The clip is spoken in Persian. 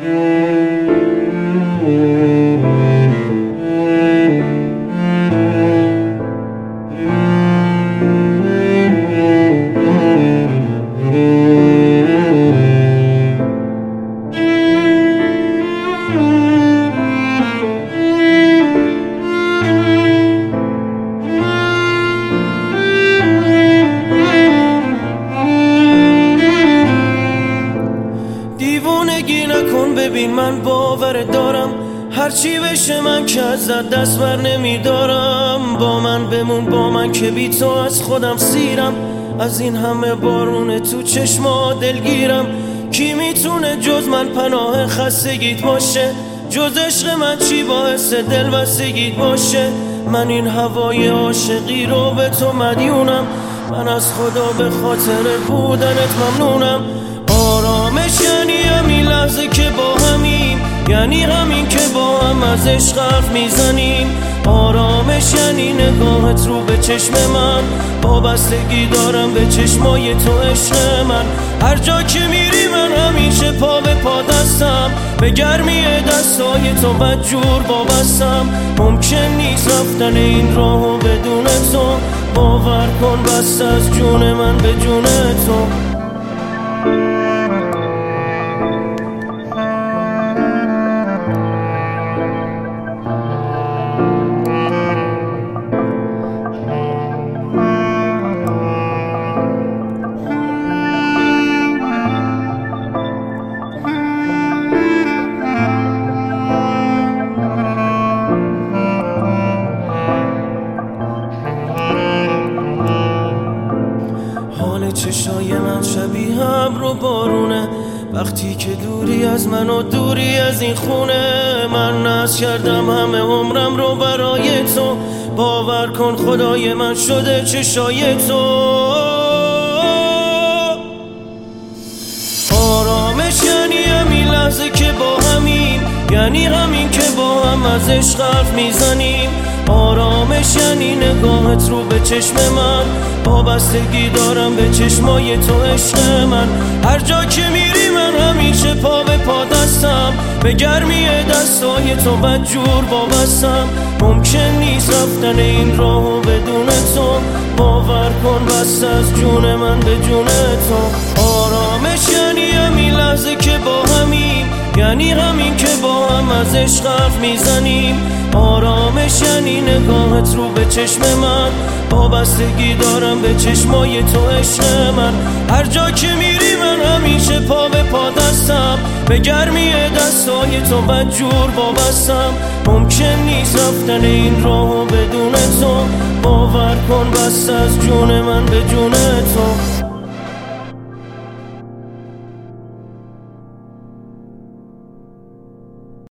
دیوونگی نکن، ببین من باور دارم هرچی بشه من که ازت دست بر نمیدارم. با من بمون، با من که بی تو از خودم سیرم. از این همه بارون تو چشما دلگیرم. کی میتونه جز من پناه خستگیت باشه؟ جز عشق من چی باعث دلبستگیت باشه؟ من این هوای عاشقی رو به تو مدیونم. من از خدا به خاطر بودنت ممنونم. آرامش یعنی همین لحظه که با همیم، یعنی همین که با هم از عشق حرف میزنیم. آرامش یعنی نگاهت رو به چشم من، وابستگی دارم به چشمای تو عشق من. هر جا که میری من همیشه پا به پا دستم، به گرمی دستای تو بدجور وابستم. ممکن نیست رفتن این راهو بدون تو، باور کن بس از جون من به جون تو. چشای من شبیه ابر و بارونه، وقتی که دوری از من و دوری از این خونه. من ناز کردم همه عمرم رو برای تو، باور کن خدای من شده چشای تو. آرامش یعنی همین لحظه که با همیم، یعنی همین که با هم از عشق حرف میزنیم. آرامش یعنی نگاهت رو به چشم من، وابستگی دارم به چشمای تو عشق من. هر جا که میری من همیشه پا به پا دستم، به گرمی دستای تو بدجور وابستم. ممکن نیست رفتن این راهو بدون تو، باور کن بس از جون من به جون تو. آرامش یعنی همین لحظه که با همیم، یعنی همین که با هم از عشق حرف میزنیم. آرامش یعنی نگاهت رو به چشم من، وابستگی دارم به چشمای تو عشق من. هر جا که میری من همیشه پا به پا دستم، به گرمی دستای تو بدجور وابستم. ممکن نیست رفتن این راهو بدون تو، باور کن بس از جون من به جون تو.